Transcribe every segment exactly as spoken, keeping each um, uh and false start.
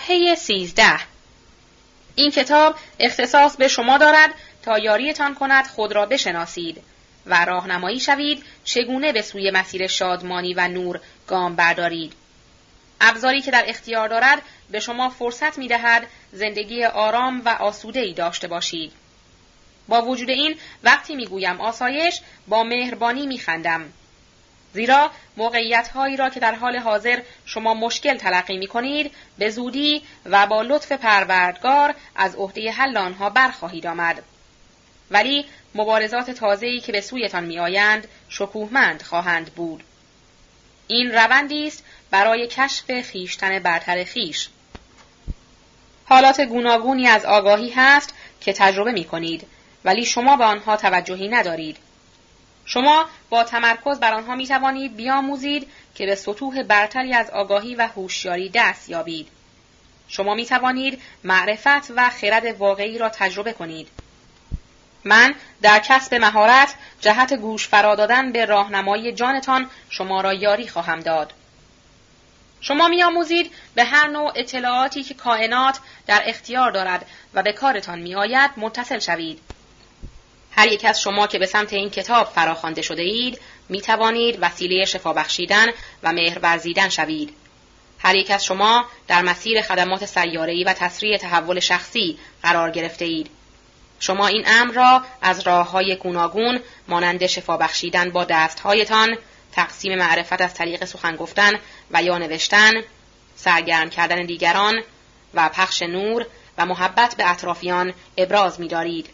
صفحه سیزده. این کتاب اختصاص به شما دارد تا یاریتان کند خود را بشناسید و راهنمایی شوید چگونه به سوی مسیر شادمانی و نور گام بردارید. ابزاری که در اختیار دارد به شما فرصت می دهد زندگی آرام و آسوده‌ای داشته باشید. با وجود این وقتی می گویم آسایش با مهربانی می خندم. زیرا موقعیت‌هایی را که در حال حاضر شما مشکل تلقی می‌کنید به زودی و با لطف پروردگار از عهده حل آنها برخواهید آمد. ولی مبارزات تازه‌ای که به سویتان می‌آیند شکوهمند خواهند بود. این روندی است برای کشف خویشتن برتر خویش. حالات گوناگونی از آگاهی هست که تجربه می‌کنید ولی شما به آنها توجهی ندارید. شما با تمرکز بر آنها می توانید بیاموزید که به سطوح برتری از آگاهی و هوشیاری دست یابید. شما می توانید معرفت و خرد واقعی را تجربه کنید. من در کسب مهارت جهت گوش فرا دادن به راهنمایی جانتان شما را یاری خواهم داد. شما می آموزید به هر نوع اطلاعاتی که کائنات در اختیار دارد و به کارتان می آید متصل شوید. هر یک از شما که به سمت این کتاب فراخوانده شده اید می توانید وسیله شفا بخشیدن و مهر ورزیدن شوید. هر یک از شما در مسیر خدمات سیاره‌ای و تسریع تحول شخصی قرار گرفته اید. شما این امر را از راه‌های گوناگون مانند شفا بخشیدن با دست‌هایتان، تقسیم معرفت از طریق سخن گفتن و یا نوشتن، سرگرم کردن دیگران و پخش نور و محبت به اطرافیان ابراز می‌دارید.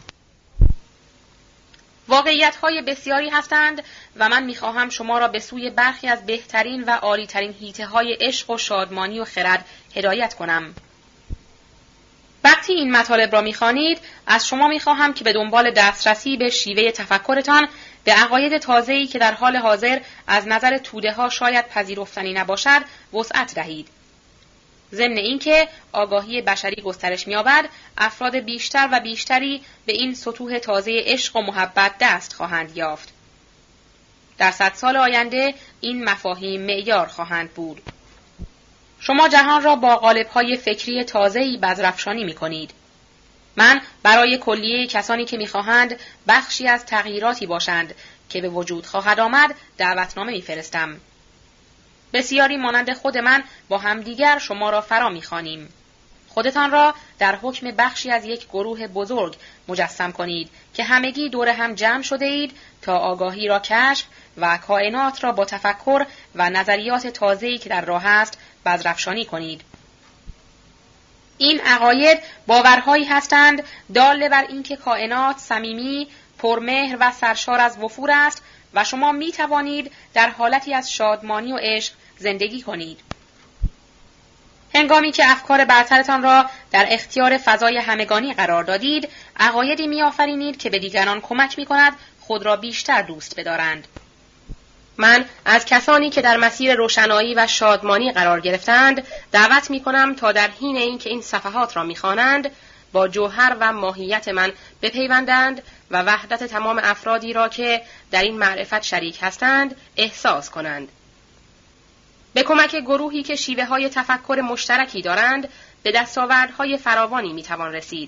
واقعیت‌های بسیاری هستند و من می‌خواهم شما را به سوی برخی از بهترین و عالی‌ترین حیطه‌های عشق و شادمانی و خرد هدایت کنم. وقتی این مطالب را می‌خوانید، از شما می‌خواهم که به دنبال دسترسی به شیوه تفکرتان به عقاید تازه‌ای که در حال حاضر از نظر توده‌ها شاید پذیرفتنی نباشد، وسعت دهید. ضمن اینکه آگاهی بشری گسترش می‌یابد، افراد بیشتر و بیشتری به این سطوح تازه عشق و محبت دست خواهند یافت. در صد سال آینده این مفاهیم معیار خواهند بود. شما جهان را با قالب‌های فکری تازه‌ای بذرافشانی می‌کنید. من برای کلیه کسانی که می‌خواهند بخشی از تغییراتی باشند که به وجود خواهد آمد دعوتنامه می‌فرستم. بسیاری مانند خود من با همدیگر شما را فرا می‌خوانیم. خودتان را در حکم بخشی از یک گروه بزرگ مجسم کنید که همگی دور هم جمع شده اید تا آگاهی را کشف و کائنات را با تفکر و نظریات تازه‌ای که در راه است بذرافشانی کنید. این عقاید باورهایی هستند دال بر اینکه کائنات صمیمی، پرمهر و سرشار از وفور است و شما می توانید در حالتی از شادمانی و عشق زندگی کنید. هنگامی که افکار برترتان را در اختیار فضای همگانی قرار دادید، عقایدی می آفرینید که به دیگران کمک می کند خود را بیشتر دوست بدارند. من از کسانی که در مسیر روشنایی و شادمانی قرار گرفتند دعوت می کنم تا در حین اینکه این صفحات را می خوانند با جوهر و ماهیت من بپیوندند و وحدت تمام افرادی را که در این معرفت شریک هستند احساس کنند. به کمک گروهی که شیوه های تفکر مشترکی دارند به دستاوردهای فراوانی می توان رسید.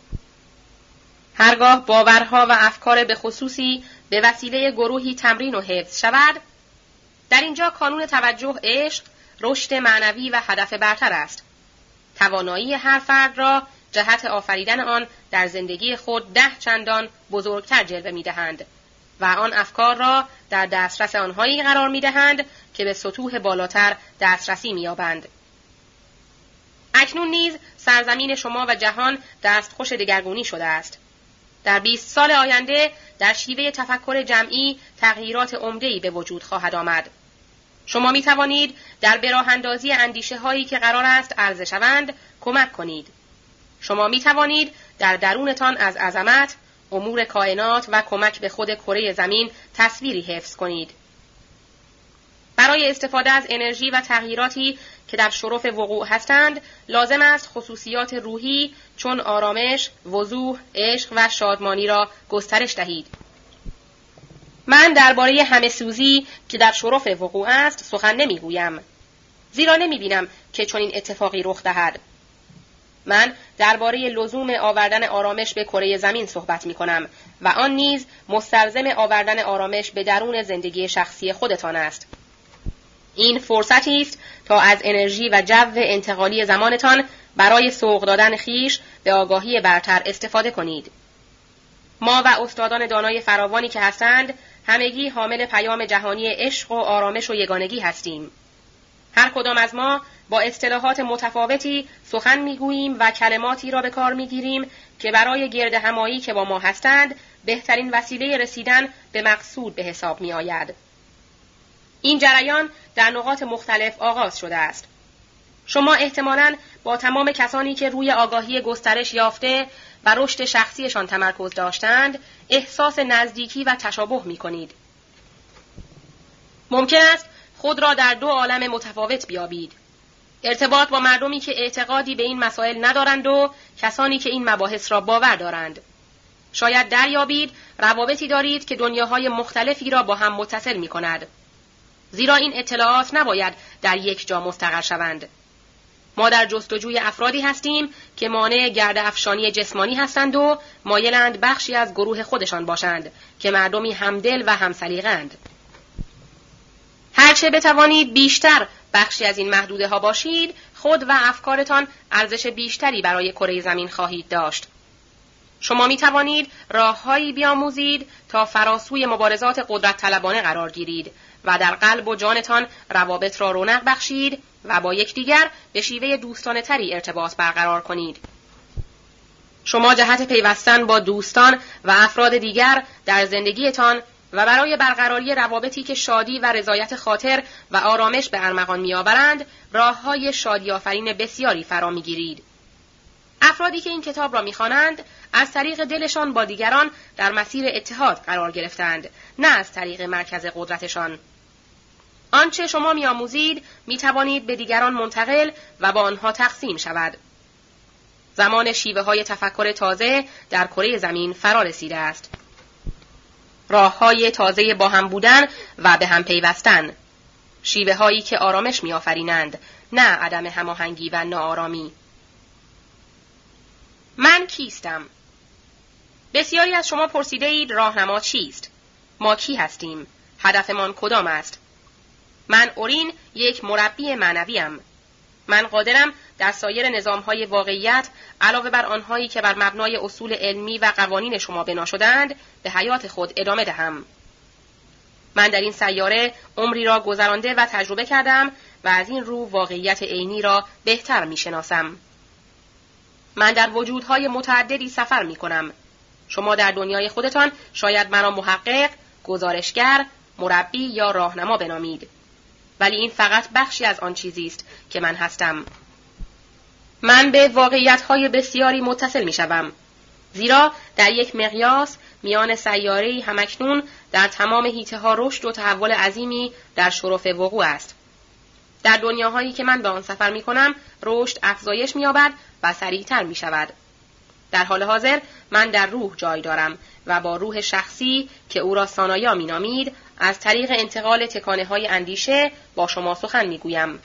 هرگاه باورها و افکار به خصوصی به وسیله گروهی تمرین و حفظ شود، در اینجا کانون توجه عشق، رشد معنوی و هدف برتر است. توانایی هر فرد را جهت آفریدن آن در زندگی خود ده چندان بزرگتر جلوه می دهند و آن افکار را در دسترس آنهایی قرار می دهند که به سطوح بالاتر دسترسی می یابند. اکنون نیز سرزمین شما و جهان دستخوش دگرگونی شده است. در بیست سال آینده در شیوه تفکر جمعی تغییرات عمده‌ای به وجود خواهد آمد. شما می توانید در براه‌اندازی اندیشه هایی که قرار است عرضه شوند کمک کنید. شما می توانید در درونتان از عظمت، امور کائنات و کمک به خود کره زمین تصویری حفظ کنید. برای استفاده از انرژی و تغییراتی که در شرف وقوع هستند، لازم است خصوصیات روحی چون آرامش، وضوح، عشق و شادمانی را گسترش دهید. من درباره همه سوزی که در شرف وقوع است سخن نمیگویم. زیرا نمی‌بینم که چنین اتفاقی رخ دهد. من درباره لزوم آوردن آرامش به کره زمین صحبت می‌کنم و آن نیز مستلزم آوردن آرامش به درون زندگی شخصی خودتان است. این فرصتی است تا از انرژی و جو انتقالی زمانتان برای سوق دادن خیش به آگاهی برتر استفاده کنید. ما و استادان دانای فراوانی که هستند، همگی حامل پیام جهانی عشق و آرامش و یگانگی هستیم. هر کدام از ما با اصطلاحات متفاوتی سخن میگوییم و کلماتی را به کار میگیریم که برای گرد همایی که با ما هستند بهترین وسیله رسیدن به مقصود به حساب می آید. این جریان در نقاط مختلف آغاز شده است. شما احتمالاً با تمام کسانی که روی آگاهی گسترش یافته و رشد شخصیشان تمرکز داشتند احساس نزدیکی و تشابه می کنید. ممکن است خود را در دو عالم متفاوت بیابید. ارتباط با مردمی که اعتقادی به این مسائل ندارند و کسانی که این مباحث را باور دارند. شاید دریابید روابطی دارید که دنیاهای مختلفی را با هم متصل می کند. زیرا این اطلاعات نباید در یک جا مستقر شوند. ما در جستجوی افرادی هستیم که مانع گرد افشانی جسمانی هستند و مایلند بخشی از گروه خودشان باشند که مردمی همدل و همسلیقه‌اند. هرچه بتوانید بیشتر بخشی از این محدوده ها باشید، خود و افکارتان ارزش بیشتری برای کره زمین خواهید داشت. شما می توانید راههایی بیاموزید تا فراسوی مبارزات قدرت طلبانه قرار گیرید و در قلب و جانتان روابط را رونق بخشید و با یکدیگر به شیوه دوستانه تری ارتباط برقرار کنید. شما جهت پیوستن با دوستان و افراد دیگر در زندگیتان و برای برقراری روابطی که شادی و رضایت خاطر و آرامش به ارمغان می‌آورند، راه‌های شادی آفرین بسیاری فرا می‌گیرید. افرادی که این کتاب را می‌خوانند، از طریق دلشان با دیگران در مسیر اتحاد قرار گرفتند، نه از طریق مرکز قدرتشان. آنچه شما می‌آموزید می‌توانید به دیگران منتقل و با آنها تقسیم شود. زمان شیوه‌های تفکر تازه در کره زمین فرا رسیده است. راه‌های تازه با هم بودن و به هم پیوستن. شیوه‌هایی که آرامش می‌آفرینند، نه عدم هماهنگی و ناآرامی. من کیستم؟ بسیاری از شما پرسیده اید راهنما چیست؟ ما کی هستیم؟ هدفمان کدام است؟ من اورین یک مربی معنویم. من قادرم در سایر نظام‌های واقعیت علاوه بر آنهایی که بر مبنای اصول علمی و قوانین شما بنا شده‌اند به حیات خود ادامه دهم. من در این سیاره عمری را گذرانده و تجربه کردم و از این رو واقعیت عینی را بهتر می‌شناسم. من در وجودهای متعددی سفر می‌کنم. شما در دنیای خودتان شاید مرا محقق، گزارشگر، مربی یا راهنما بنامید. ولی این فقط بخشی از آن چیزی است که من هستم. من به واقعیت‌های بسیاری متصل می‌شوم. زیرا در یک مقیاس میان سیاره‌ای همکنون در تمام حیطه‌ها رشد و تحول عظیمی در شرف وقوع است. در دنیاهایی که من به آن سفر می‌کنم، رشد افزایش می‌یابد و سریعتر می‌شود. در حال حاضر من در روح جای دارم و با روح شخصی که او را سانایا می‌نامید، از طریق انتقال تکانه‌های اندیشه با شما سخن می‌گویم.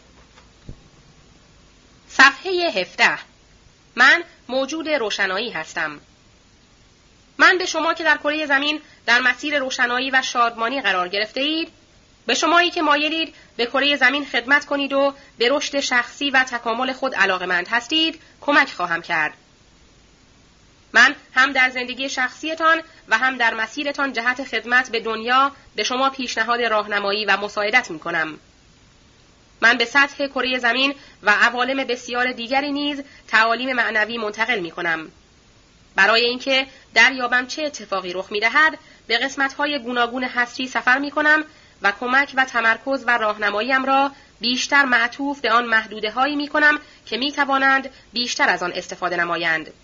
صفحه هفده. من موجود روشنایی هستم. من به شما که در کره زمین در مسیر روشنایی و شادمانی قرار گرفته اید، به شمایی که مایلید به کره زمین خدمت کنید و به رشد شخصی و تکامل خود علاقه‌مند هستید، کمک خواهم کرد. من هم در زندگی شخصیتان و هم در مسیرتان جهت خدمت به دنیا به شما پیشنهاد راهنمایی و مساعدت می‌کنم. من به سطح کره زمین و عوالم بسیار دیگری نیز تعالیم معنوی منتقل می‌کنم. برای اینکه دریابم چه اتفاقی رخ می‌دهد، به قسمت‌های گوناگون هستی سفر می‌کنم و کمک و تمرکز و راهنماییم را بیشتر معطوف به آن محدوده‌هایی می‌کنم که می‌توانند بیشتر از آن استفاده نمایند.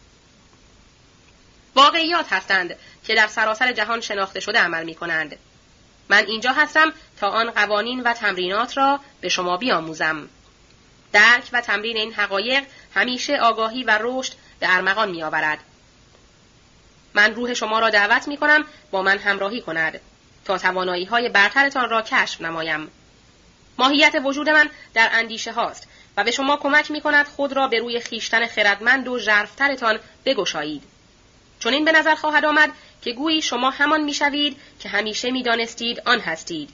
واقعیات هستند که در سراسر جهان شناخته شده عمل می‌کنند. من اینجا هستم تا آن قوانین و تمرینات را به شما بیاموزم. درک و تمرین این حقایق همیشه آگاهی و رشد به ارمغان می‌آورد. من روح شما را دعوت می‌کنم با من همراهی کند تا توانایی‌های برترتان را کشف نمایم. ماهیت وجود من در اندیشه هاست و به شما کمک می کند خود را به روی خیشتن خردمند و ژرف‌ترتان بگشایید. چون این به نظر خواهد آمد که گویی شما همان می شوید که همیشه می دانستید آن هستید.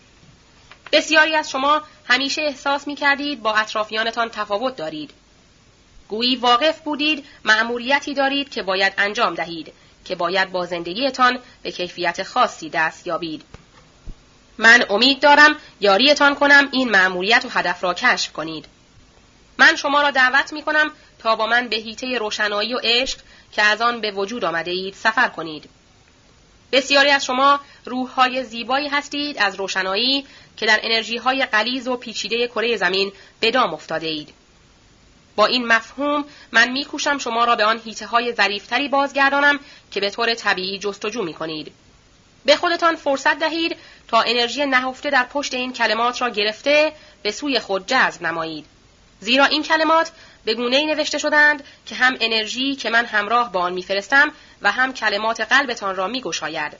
بسیاری از شما همیشه احساس می کردید با اطرافیانتان تفاوت دارید. گویی واقف بودید مأموریتی دارید که باید انجام دهید، که باید با زندگیتان به کیفیت خاصی دست یابید. من امید دارم یاریتان کنم این مأموریت و هدف را کشف کنید. من شما را دعوت می کنم تا با من به حیطه روشنایی و عشق که از آن به وجود آمده اید سفر کنید. بسیاری از شما روح‌های زیبایی هستید از روشنایی که در انرژی‌های غلیظ و پیچیده کره زمین به دام افتاده اید. با این مفهوم من می‌کوشم شما را به آن حیطه‌های ظریف‌تری بازگردانم که به طور طبیعی جستجو می‌کنید. به خودتان فرصت دهید تا انرژی نهفته در پشت این کلمات را گرفته به سوی خود جذب نمایید. زیرا این کلمات به گونه‌ای نوشته شدند که هم انرژی که من همراه با آن می‌فرستم و هم کلمات قلبتان را می‌گشاید.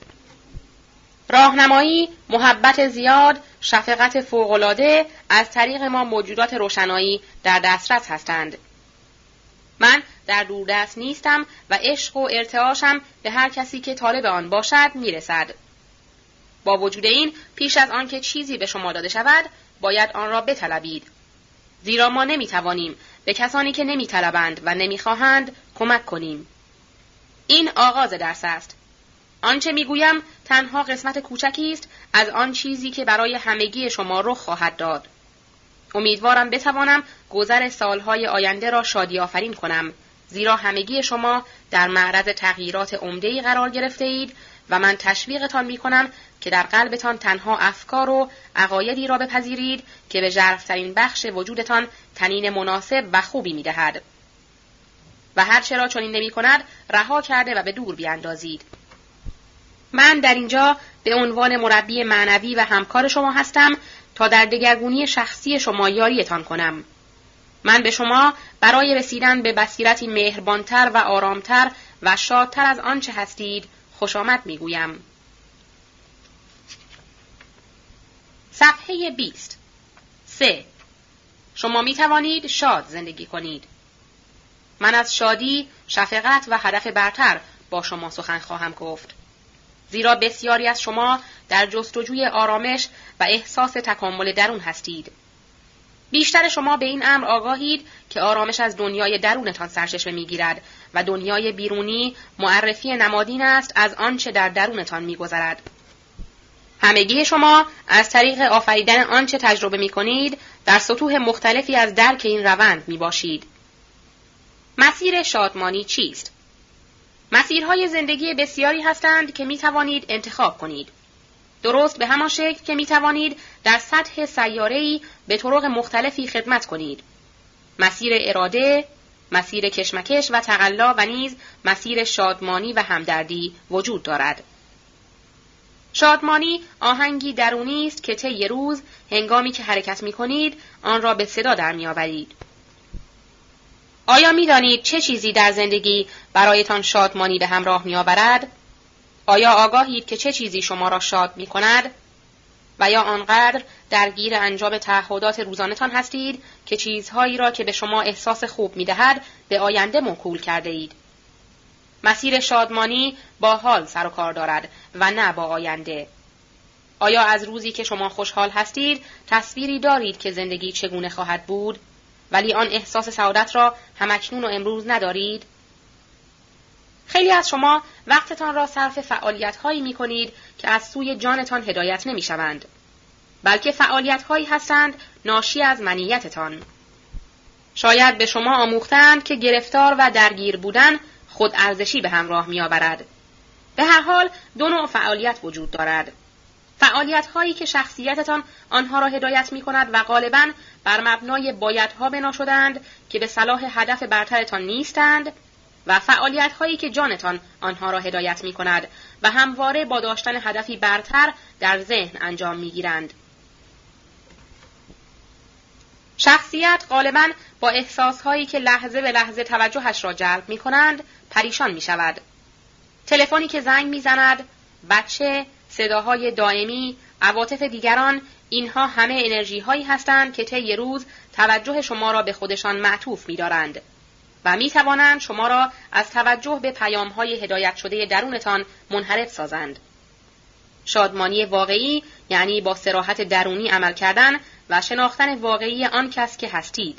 راهنمایی، محبت زیاد، شفقت فوق‌العاده از طریق ما موجودات روشنایی در دسترس هستند. من در دوردست نیستم و عشق و ارتعاشم به هر کسی که طالب آن باشد میرسد. با وجود این، پیش از آن که چیزی به شما داده شود، باید آن را بطلبید. زیرا ما نمیتوانیم به کسانی که نمیطلبند و نمیخواهند کمک کنیم. این آغاز درس است. آنچه میگویم تنها قسمت کوچکی است از آن چیزی که برای همگی شما رخ خواهد داد. امیدوارم بتوانم گذر سالهای آینده را شادی آفرین کنم، زیرا همگی شما در معرض تغییرات عمده‌ای قرار گرفته اید و من تشویقتان میکنم که در قلبتان تنها افکار و عقایدی را بپذیرید که به ژرف‌ترین بخش وجودتان طنین مناسب و خوبی میدهد و هر چه را چنین نمی‌کند رها کرده و به دور بیاندازید. من در اینجا به عنوان مربی معنوی و همکار شما هستم تا در دگرگونی شخصی شما یاریتان کنم. من به شما برای رسیدن به بصیرتی مهربانتر و آرامتر و شادتر از آنچه هستید خوش آمد میگویم. صفحه بیست. سه. شما می توانید شاد زندگی کنید. من از شادی، شفقت و هدف برتر با شما سخن خواهم گفت. زیرا بسیاری از شما در جستجوی آرامش و احساس تکامل درون هستید. بیشتر شما به این امر آگاهید که آرامش از دنیای درونتان سرچشمه می‌گیرد و دنیای بیرونی معرفی نمادین است از آنچه در درونتان می‌گذرد. همگی شما از طریق آفریدن آنچه تجربه می‌کنید در سطوح مختلفی از درک این روند می‌باشید. مسیر شادمانی چیست؟ مسیرهای زندگی بسیاری هستند که می‌توانید انتخاب کنید. درست به همان شکل که می‌توانید در سطح سیاره‌ای به طرق مختلفی خدمت کنید. مسیر اراده، مسیر کشمکش و تقلا و نیز مسیر شادمانی و همدردی وجود دارد. شادمانی آهنگی درونی است که طی روز هنگامی که حرکت می‌کنید آن را به صدا در می‌آورید. آیا می‌دانید چه چیزی در زندگی برایتان شادمانی به همراه می‌آورد؟ آیا آگاهید که چه چیزی شما را شاد می‌کند؟ و یا آنقدر درگیر انجام تعهدات روزانه‌تان هستید که چیزهایی را که به شما احساس خوب می‌دهد به آینده موکول کرده اید؟ مسیر شادمانی با حال سر و کار دارد و نه با آینده. آیا از روزی که شما خوشحال هستید تصویری دارید که زندگی چگونه خواهد بود، ولی آن احساس سعادت را همکنون و امروز ندارید؟ خیلی از شما وقتتان را صرف فعالیت‌هایی می‌کنید که از سوی جانتان هدایت نمی‌شوند، بلکه فعالیت‌هایی هستند ناشی از منیتتان. شاید به شما آموختند که گرفتار و درگیر بودن خود ارزشی به همراه می‌آورد. به هر حال دو نوع فعالیت وجود دارد. فعالیت‌هایی که شخصیتتان آنها را هدایت می‌کند و غالباً بر مبنای بایدها بنا شده‌اند که به صلاح هدف برترتان نیستند، و فعالیت‌هایی که جانتان آنها را هدایت می‌کند و همواره با داشتن هدفی برتر در ذهن انجام می‌گیرند. شخصیت غالباً با احساس‌هایی که لحظه به لحظه توجهش را جلب می‌کنند پریشان می‌شود. تلفنی که زنگ می‌زند، بچه، صداهای دائمی، عواطف دیگران، اینها همه انرژی هایی هستند که طی روز توجه شما را به خودشان معطوف می دارند و می توانند شما را از توجه به پیام های هدایت شده درونتان منحرف سازند. شادمانی واقعی یعنی با صراحت درونی عمل کردن و شناختن واقعی آن کس که هستید.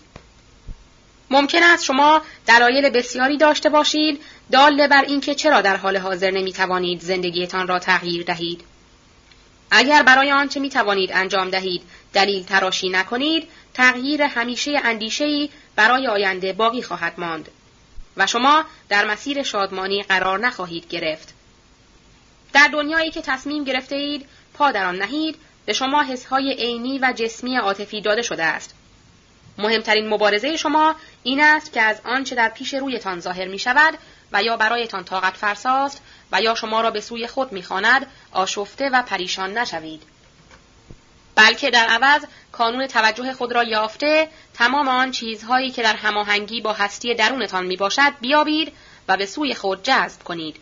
ممکن است شما دلایل بسیاری داشته باشید دال بر اینکه چرا در حال حاضر نمی توانید زندگیتان را تغییر دهید. اگر برای آنچه می توانید انجام دهید دلیل تراشی نکنید، تغییر همیشه اندیشه‌ای برای آینده باقی خواهد ماند و شما در مسیر شادمانی قرار نخواهید گرفت. در دنیایی که تصمیم گرفته اید پا در آن نهید، به شما حس‌های عینی و جسمی عاطفی داده شده است. مهمترین مبارزه شما این است که از آنچه در پیش رویتان ظاهر می شود و یا برایتان طاقت فرساست و یا شما را به سوی خود می خواند آشفته و پریشان نشوید. بلکه در عوض کانون توجه خود را یافته تمام آن چیزهایی که در هماهنگی با هستی درونتان می باشد بیابید و به سوی خود جذب کنید.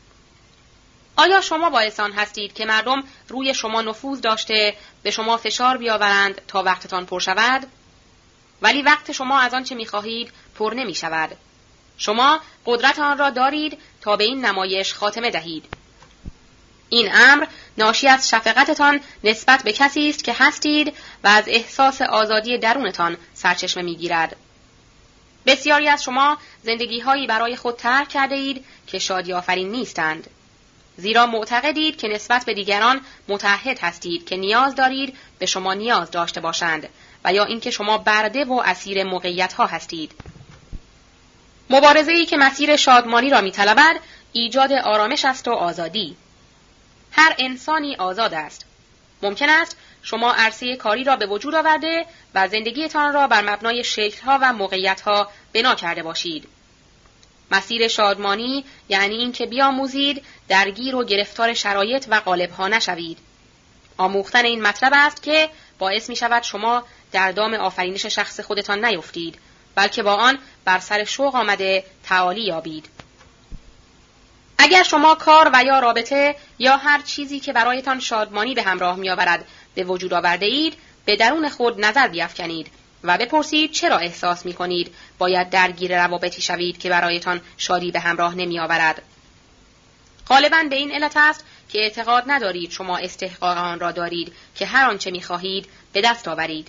آیا شما باعث آن هستید که مردم روی شما نفوذ داشته به شما فشار بیاورند تا وقتتان پر شود؟ ولی وقت شما از آن چه می‌خواهید پر نمی‌شود. شما قدرت آن را دارید تا به این نمایش خاتمه دهید. این امر ناشی از شفقتتان نسبت به کسی است که هستید و از احساس آزادی درونتان سرچشمه می‌گیرد. بسیاری از شما زندگی‌هایی برای خود طرح کرده اید که شادی آفرین نیستند. زیرا معتقدید که نسبت به دیگران متعهد هستید که نیاز دارید به شما نیاز داشته باشند و یا اینکه شما برده و اسیر موقعیت‌ها هستید. مبارزه‌ای که مسیر شادمانی را می‌طلبد، ایجاد آرامش است و آزادی. هر انسانی آزاد است. ممکن است شما عرصه کاری را به وجود آورده و زندگیتان را بر مبنای شکل‌ها و موقعیت‌ها بنا کرده باشید. مسیر شادمانی یعنی اینکه بیاموزید درگیر و گرفتار شرایط و قالب‌ها نشوید. آموختن این مطلب است که باعث می شود شما در دام آفرینش شخص خودتان نیفتید، بلکه با آن بر سر شوق آمده تعالی یابید. اگر شما کار و یا رابطه یا هر چیزی که برایتان شادمانی به همراه می آورد به وجود آورده اید، به درون خود نظر بیفکنید و بپرسید چرا احساس می کنید باید درگیر روابطی شوید که برایتان شادی به همراه نمی آورد. غالباً به این علت است که اعتقاد ندارید شما استحقاق آن را دارید که هر آنچه می خواهید به دست آورید.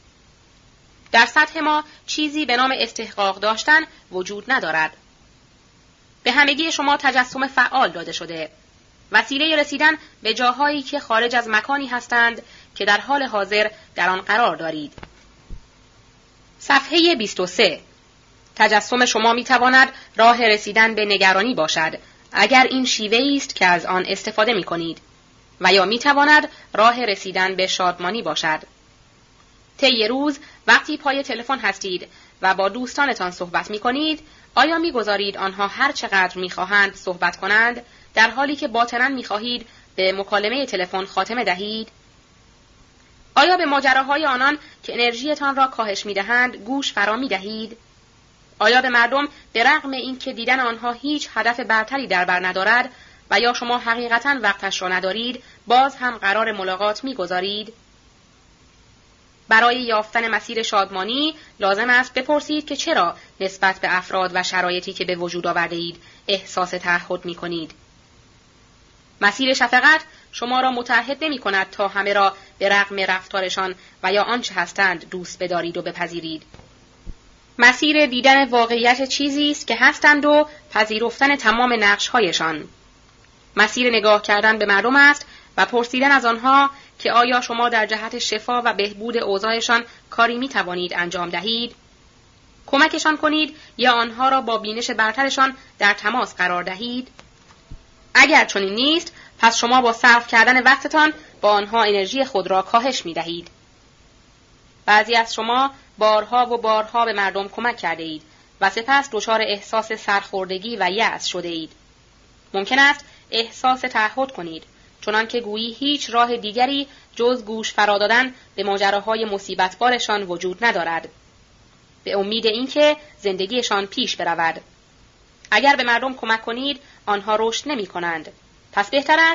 در سطح ما چیزی به نام استحقاق داشتن وجود ندارد. به همگی شما تجسم فعال داده شده، وسیله رسیدن به جاهایی که خارج از مکانی هستند که در حال حاضر در آن قرار دارید. صفحه بیست و سه. تجسم شما می تواند راه رسیدن به نگرانی باشد اگر این شیوه‌ای است که از آن استفاده می کنید و یا می تواند راه رسیدن به شادمانی باشد. طی روز وقتی پای تلفن هستید و با دوستانتان صحبت می کنید، آیا می گذارید آنها هر چقدر می خواهند صحبت کنند در حالی که باطناً می خواهید به مکالمه تلفن خاتمه دهید؟ آیا به ماجراهای آنان که انرژیتان را کاهش می دهند گوش فرا می دهید؟ آیا به مردم به رغم این که دیدن آنها هیچ هدف برتری در بر ندارد و یا شما حقیقتاً وقتش را ندارید، باز هم قرار ملاقات می گذارید؟ برای یافتن مسیر شادمانی لازم است بپرسید که چرا نسبت به افراد و شرایطی که به وجود آورده اید احساس تعهد می کنید. مسیر شفقت شما را متعهد نمی کند تا همه را به رغم رفتارشان و یا آنچه هستند دوست بدارید و بپذیرید. مسیر دیدن واقعیت چیزی است که هستند و پذیرفتن تمام نقش‌هایشان. مسیر نگاه کردن به مردم است و پرسیدن از آنها که آیا شما در جهت شفا و بهبود اوضاعشان کاری می توانید انجام دهید؟ کمکشان کنید یا آنها را با بینش برترشان در تماس قرار دهید؟ اگر چنین نیست، پس شما با صرف کردن وقتتان با آنها انرژی خود را کاهش می دهید. بعضی از شما بارها و بارها به مردم کمک کرده اید و سپس دچار احساس سرخوردگی و یأس شده اید. ممکن است احساس تعهد کنید، چنان که گویی هیچ راه دیگری جز گوش فرا دادن به ماجراهای مصیبتبارشان وجود ندارد، به امید اینکه زندگیشان پیش برود. اگر به مردم کمک کنید، آنها رشد نمی کنند. پس بهتر است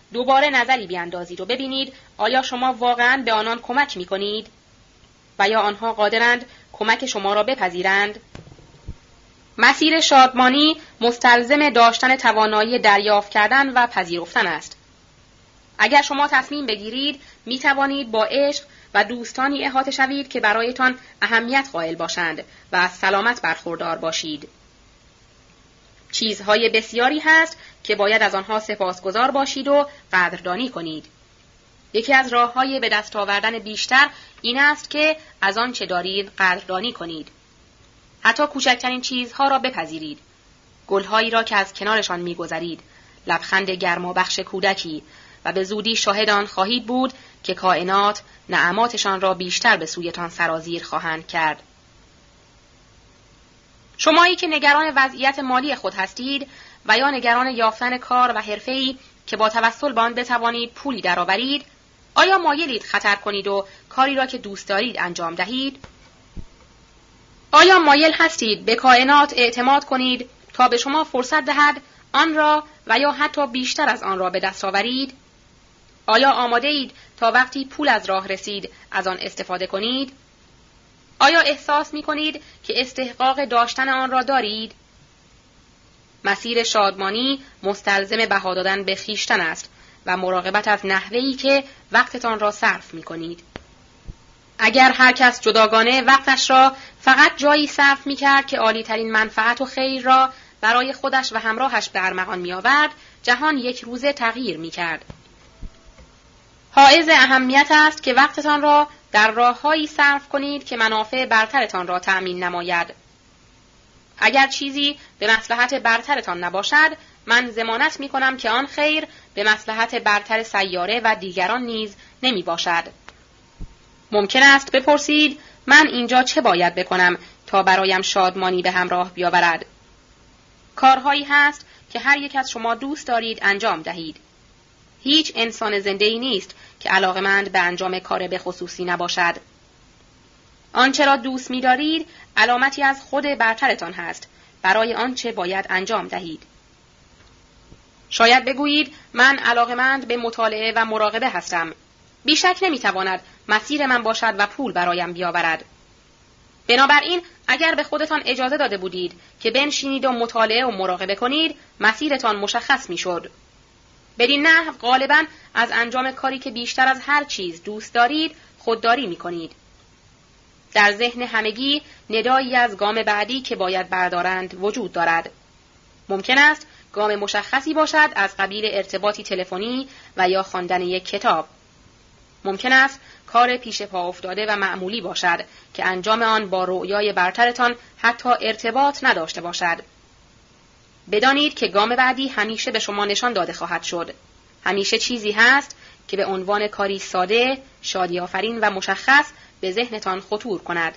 دوباره نظری بیاندازید و ببینید آیا شما واقعاً به آنان کمک می کنید و یا آنها قادرند کمک شما را بپذیرند. مسیر شادمانی مستلزم داشتن توانایی دریافت کردن و پذیرفتن است. اگر شما تصمیم بگیرید می توانید با عشق و دوستانی احاطه شوید که برایتان اهمیت قائل باشند و از سلامت برخوردار باشید. چیزهای بسیاری هست که باید از آنها سپاسگزار باشید و قدردانی کنید. یکی از راه‌های به دست آوردن بیشتر این است که از آن چه دارید قدردانی کنید. حتی کوچکترین چیزها را بپذیرید. گل‌هایی را که از کنارشان می‌گذرید، لبخند گرمابخش کودکی، و به زودی شاهد آن خواهید بود که کائنات نعماتشان را بیشتر به سویتان سرازیر خواهند کرد. شمایی که نگران وضعیت مالی خود هستید و یا نگران یافتن کار و حرفه‌ای که با توسل به آن بتوانید پولی درآورید، آیا مایلید خطر کنید و کاری را که دوست دارید انجام دهید؟ آیا مایل هستید به کائنات اعتماد کنید تا به شما فرصت دهد آن را و یا حتی بیشتر از آن را به دست آورید؟ آیا آماده اید تا وقتی پول از راه رسید از آن استفاده کنید؟ آیا احساس می کنید که استحقاق داشتن آن را دارید؟ مسیر شادمانی مستلزم بها دادن به خویشتن است و مراقبت از نحوهی که وقتتان را صرف می کنید. اگر هر کس جداگانه وقتش را فقط جایی صرف می کرد که عالی ترین منفعت و خیر را برای خودش و همراهش به ارمغان می آورد، جهان یک روزه تغییر می کرد. حائز اهمیت است که وقتتان را در راه‌هایی صرف کنید که منافع برترتان را تأمین نماید. اگر چیزی به مصلحت برترتان نباشد، من ضمانت می‌کنم که آن خیر به مصلحت برتر سیاره و دیگران نیز نمی باشد. ممکن است بپرسید من اینجا چه باید بکنم تا برایم شادمانی به همراه بیاورد؟ کارهایی هست که هر یک از شما دوست دارید انجام دهید. هیچ انسان زنده‌ای نیست که علاقمند به انجام کار به خصوصی نباشد. آنچه را دوست می‌دارید علامتی از خود برترتان هست برای آنچه باید انجام دهید. شاید بگویید من علاقمند به مطالعه و مراقبه هستم. بیشک نمی‌تواند مسیر من باشد و پول برایم بیاورد. بنابراین اگر به خودتان اجازه داده بودید که بنشینید و مطالعه و مراقبه کنید، مسیرتان مشخص می‌شد. بدین نحو غالباً از انجام کاری که بیشتر از هر چیز دوست دارید خودداری می‌کنید. در ذهن همگی ندایی از گام بعدی که باید بردارند وجود دارد. ممکن است گام مشخصی باشد از قبیل ارتباطی تلفنی و یا خواندن یک کتاب. ممکن است کار پیش پا افتاده و معمولی باشد که انجام آن با رؤیای برترتان حتی ارتباط نداشته باشد. بدانید که گام بعدی همیشه به شما نشان داده خواهد شد. همیشه چیزی هست که به عنوان کاری ساده، شادی آفرین و مشخص به ذهنتان خطور کند.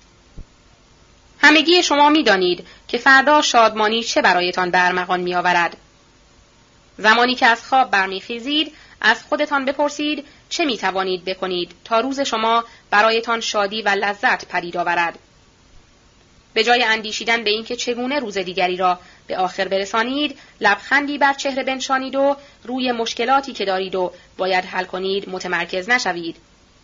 همگی شما می دانید که فردا شادمانی چه برایتان به ارمغان می آورد. زمانی که از خواب برمیخیزید، از خودتان بپرسید چه می توانید بکنید تا روز شما برایتان شادی و لذت پدید آورد. به جای اندیشیدن به اینکه چگونه روز دیگری را به آخر برسانید، لبخندی بر چهره بنشانید و روی مشکلاتی که دارید و باید حل کنید متمرکز نشوید.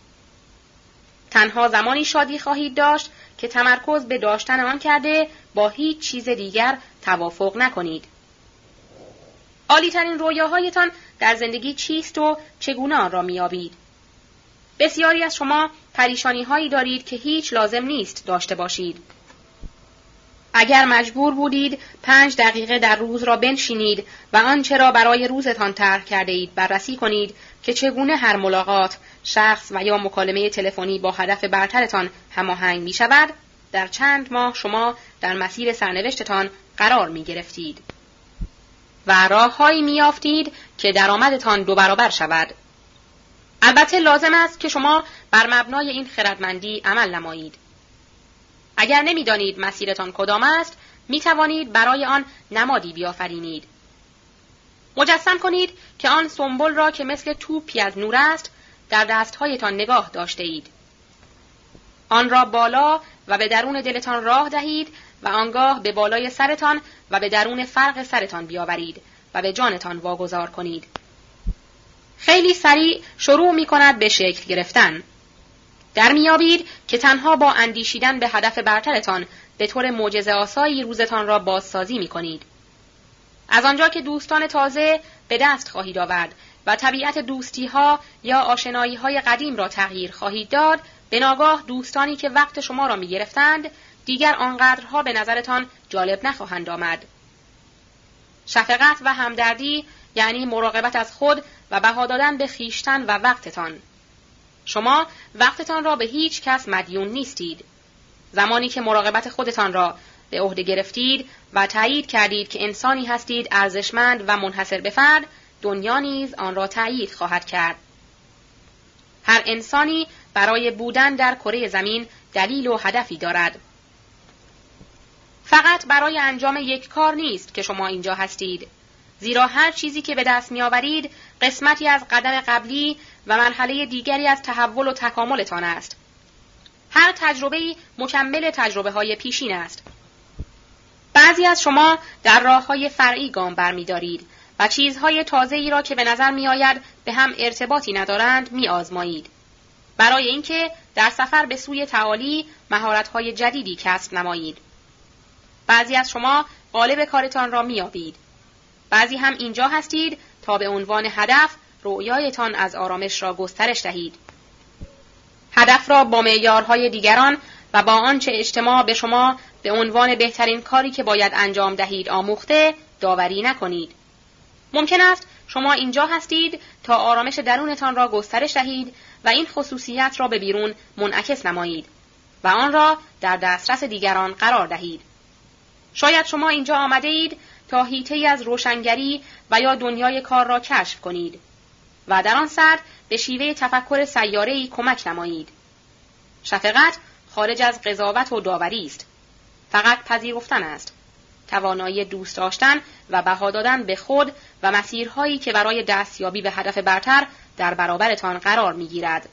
تنها زمانی شادی خواهید داشت که تمرکز به داشتن آن کرده با هیچ چیز دیگر توافق نکنید. عالی‌ترین رویاهایتان در زندگی چیست و چگونه آن را می‌یابید؟ بسیاری از شما پریشانی‌هایی دارید که هیچ لازم نیست داشته باشید. اگر مجبور بودید پنج دقیقه در روز را بنشینید و آنچه را برای روزتان طرح کرده اید بررسی کنید که چگونه هر ملاقات، شخص و یا مکالمه تلفنی با هدف برترتان هماهنگ می شود، در چند ماه شما در مسیر سرنوشتتان قرار می گرفتید و راههایی می یافتید که درآمدتان دو برابر شود. البته لازم است که شما بر مبنای این خردمندی عمل نمایید. اگر نمی‌دانید مسیرتان کدام است، می توانید برای آن نمادی بیافرینید. مجسم کنید که آن سنبل را که مثل توپی از نور است، در دستهایتان نگاه داشته اید. آن را بالا و به درون دلتان راه دهید و آنگاه به بالای سرتان و به درون فرق سرتان بیاورید و به جانتان واگذار کنید. خیلی سریع شروع می کند به شکل گرفتن. در میابید که تنها با اندیشیدن به هدف برترتان به طور معجزه آسایی روزتان را بازسازی می کنید. از آنجا که دوستان تازه به دست خواهید آورد و طبیعت دوستی ها یا آشنایی های قدیم را تغییر خواهید داد، به ناگاه دوستانی که وقت شما را می گرفتند دیگر آنقدرها به نظرتان جالب نخواهند آمد. شفقت و همدردی یعنی مراقبت از خود و بها دادن به خویشتن و وقتتان. شما وقتتان را به هیچ کس مدیون نیستید. زمانی که مراقبت خودتان را به عهده گرفتید و تایید کردید که انسانی هستید ارزشمند و منحصر به فرد، دنیا نیز آن را تایید خواهد کرد. هر انسانی برای بودن در کره زمین دلیل و هدفی دارد. فقط برای انجام یک کار نیست که شما اینجا هستید، زیرا هر چیزی که به دست می‌آورید قسمتی از قدم قبلی و مرحله دیگری از تحول و تکاملتان است. هر تجربه‌ای مکمل تجربه‌های پیشین است. بعضی از شما در راه‌های فرعی گام برمی‌دارید و چیزهای تازه‌ای را که به نظر می‌آید به هم ارتباطی ندارند می‌آزمایید، برای اینکه در سفر به سوی تعالی مهارت‌های جدیدی کسب نمایید. بعضی از شما قالب کارتان را می‌یابید. بعضی هم اینجا هستید تا به عنوان هدف رؤیایتان از آرامش را گسترش دهید. هدف را با معیارهای دیگران و با آنچه اجتماع به شما به عنوان بهترین کاری که باید انجام دهید آموخته داوری نکنید. ممکن است شما اینجا هستید تا آرامش درونتان را گسترش دهید و این خصوصیت را به بیرون منعکس نمایید و آن را در دسترس دیگران قرار دهید. شاید شما اینجا آمده اید تا حیطه‌ای از روشنگری و یا دنیای کار را کشف کنید و در آن سر به شیوه تفکر سیاره‌ای کمک نمایید. شفقت خارج از قضاوت و داوری است. فقط پذیرفتن است. توانایی دوست داشتن و بها دادن به خود و مسیرهایی که برای دستیابی به هدف برتر در برابرتان قرار می‌گیرد.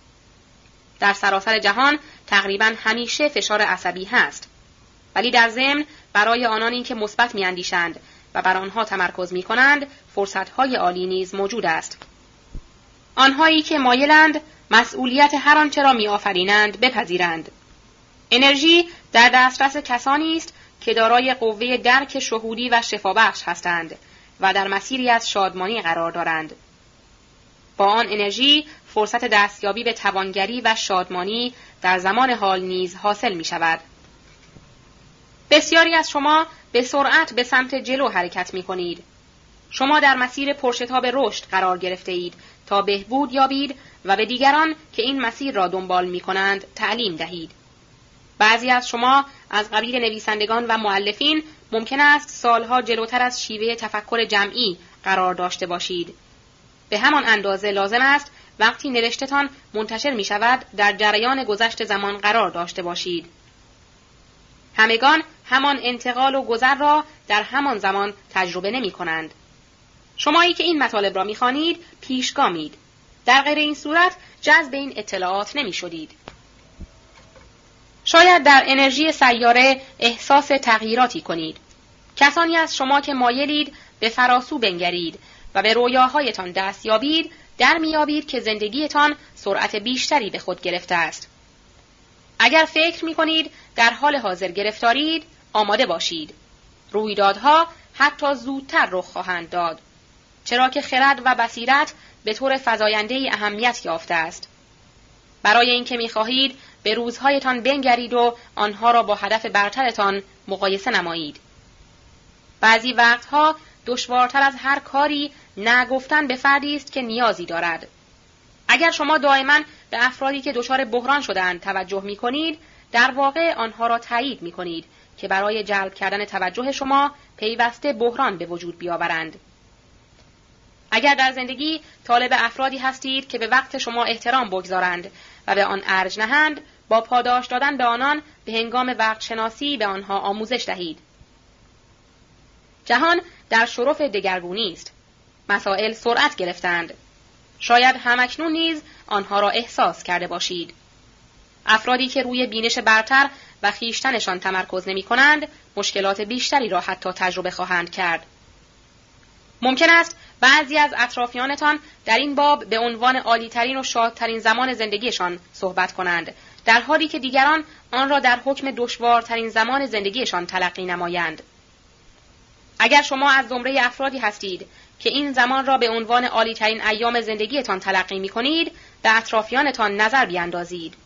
در سراسر جهان تقریباً همیشه فشار عصبی هست، ولی در ضمن برای آنانی که مثبت می‌اندیشند و بر آنها تمرکز می‌کنند فرصت‌های عالی نیز موجود است. آنهایی که مایلند مسئولیت هر آنچه را می‌آفرینند بپذیرند. انرژی در دسترس کسانی است که دارای قوه درک شهودی و شفابخش هستند و در مسیری از شادمانی قرار دارند. با آن انرژی فرصت دستیابی به توانگری و شادمانی در زمان حال نیز حاصل می شود. بسیاری از شما به سرعت به سمت جلو حرکت می کنید. شما در مسیر پرشتاب رشد قرار گرفته اید تا بهبود یابید و به دیگران که این مسیر را دنبال می کنند تعلیم دهید. بعضی از شما از قبیل نویسندگان و مؤلفین ممکن است سالها جلوتر از شیوه تفکر جمعی قرار داشته باشید. به همان اندازه لازم است وقتی نوشتتان منتشر می شود در جریان گذشت زمان قرار داشته باشید. همگان همان انتقال و گذر را در همان زمان تجربه نمی کنند. شمایی که این مطالب را می خوانید پیشگامید. در غیر این صورت جذب این اطلاعات نمی شدید. شاید در انرژی سیاره احساس تغییراتی کنید. کسانی از شما که مایلید به فراسو بنگرید و به رویاهایتان دست یابید، در میابید که زندگیتان سرعت بیشتری به خود گرفته است. اگر فکر می کنید در حال حاضر گرفتارید، آماده باشید. رویدادها حتی زودتر رخ خواهند داد، چرا که خرد و بصیرت به طور فزاینده‌ای اهمیت یافته است. برای اینکه می‌خواهید به روزهایتان بنگرید و آنها را با هدف برترتان مقایسه نمایید. بعضی وقتها دشوارتر از هر کاری نگفتن به فردی است که نیازی دارد. اگر شما دائما به افرادی که دچار بحران شده‌اند توجه می‌کنید، در واقع آنها را تایید می‌کنید که برای جلب کردن توجه شما پیوسته بحران به وجود بیاورند. اگر در زندگی طالب افرادی هستید که به وقت شما احترام بگذارند و به آن ارج نهند، با پاداش دادن به آنان به هنگام وقت شناسی به آنها آموزش دهید. جهان در شرف دگرگونی است. مسائل سرعت گرفتند. شاید همکنون نیز آنها را احساس کرده باشید. افرادی که روی بینش برتر و خویشتنشان تمرکز نمی کنند، مشکلات بیشتری را حتی تجربه خواهند کرد. ممکن است بعضی از اطرافیانتان در این باب به عنوان عالی‌ترین و شادترین زمان زندگیشان صحبت کنند، در حالی که دیگران آن را در حکم دشوارترین زمان زندگیشان تلقی نمایند. اگر شما از زمره افرادی هستید که این زمان را به عنوان عالی‌ترین ایام زندگیتان تلقی می‌کنید، به اطرافیانتان نظر بیاندازید